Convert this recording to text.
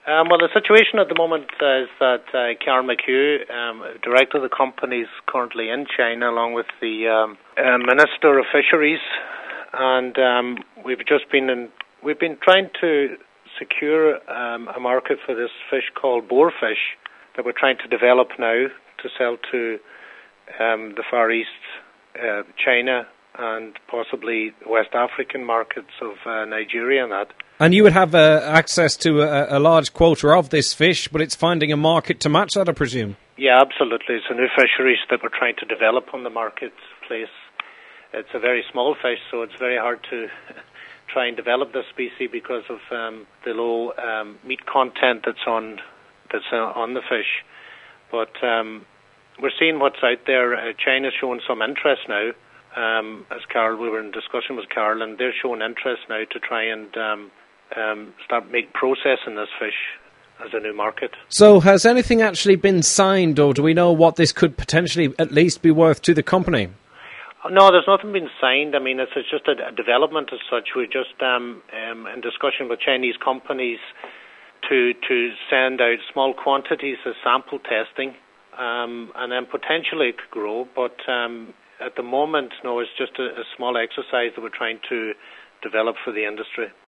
Well, the situation at the moment is that Karen McHugh, director of the company, is currently in China along with the Minister of Fisheries, and we've been trying to secure a market for this fish called boarfish that we're trying to develop now to sell to the Far East, China, and possibly West African markets of Nigeria and that. And you would have access to a large quota of this fish, but it's finding a market to match that, I presume? Yeah, absolutely. It's a new fisheries that we're trying to develop on the marketplace. It's a very small fish, so it's very hard to try and develop this species because of the low meat content that's on the fish. But we're seeing what's out there. China's showing some interest now. As Carl, we were in discussion with Carl, and they're showing interest now to try and start processing this fish as a new market. So has anything actually been signed, or do we know what this could potentially at least be worth to the company? No, there's nothing been signed. I mean, it's just a development as such. We're just in discussion with Chinese companies to send out small quantities of sample testing, and then potentially it could grow. But at the moment, no, it's just a small exercise that we're trying to develop for the industry.